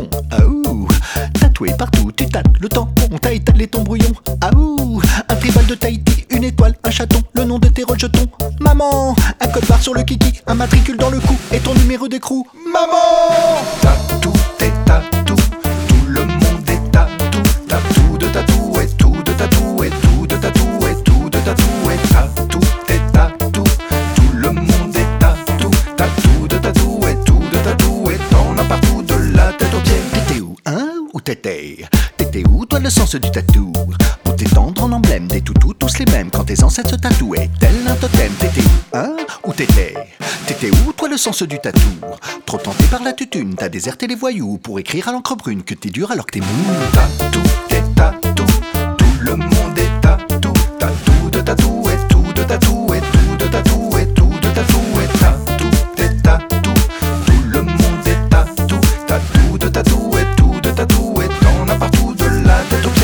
tampon. Aouh, tatoué partout, tu tâtes le tampon, t'as étalé ton brouillon. Aouh, un tribal de Tahiti, une étoile, un chaton, le nom de tes rejetons. Maman, un code barre sur le kiki, un matricule dans le cou et ton numéro d'écrou. Maman, Tatou, t'es tatou, tout le monde est tatou. Tatou de tatou et tout de tatou et tout de tatou et tout de tatou et tatou, t'es tatou, tout le monde est tatou. Tatou de tatou et tout de tatou et t'en as partout de la tête aux pieds. t'étais où, hein, ou t'étais où, toi, le sens du tatou? Pour t'étendre en emblème, des toutous, tous les mêmes, quand tes ancêtres se tatouaient, tel un totem. T'étais où, hein, ou t'étais où, toi, le sens du tatou? Trop tenté par la tutune, t'as déserté les voyous pour écrire à l'encre brune que t'es dur alors que t'es mou. Tatou, t'es tatou, tout le monde est tatou. Tatou de tatou et tout de tatou et tout de tatou et tout de tatou et tatou, t'es tatou, tout le monde est tatou. Tatou de tatou et tout de tatou et t'en as partout de la tête aux pieds.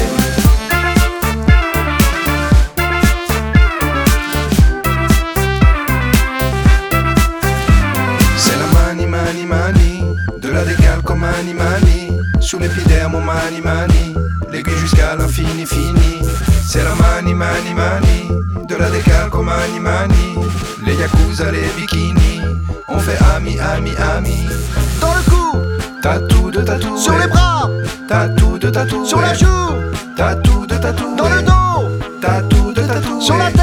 C'est la mani mani mani, de la dégale comme animani. Sous l'épiderme au mani mani, l'aiguille jusqu'à l'infini fini. C'est la mani mani mani, de la dégale comme animani. Les yakuza, les bikinis, on fait ami ami ami. Dans le cou, Tatou de tatou, sur les bras, tatou de tatou, sur la joue, tatou de tatou, dans le dos, tatou de tatou, sur la tête.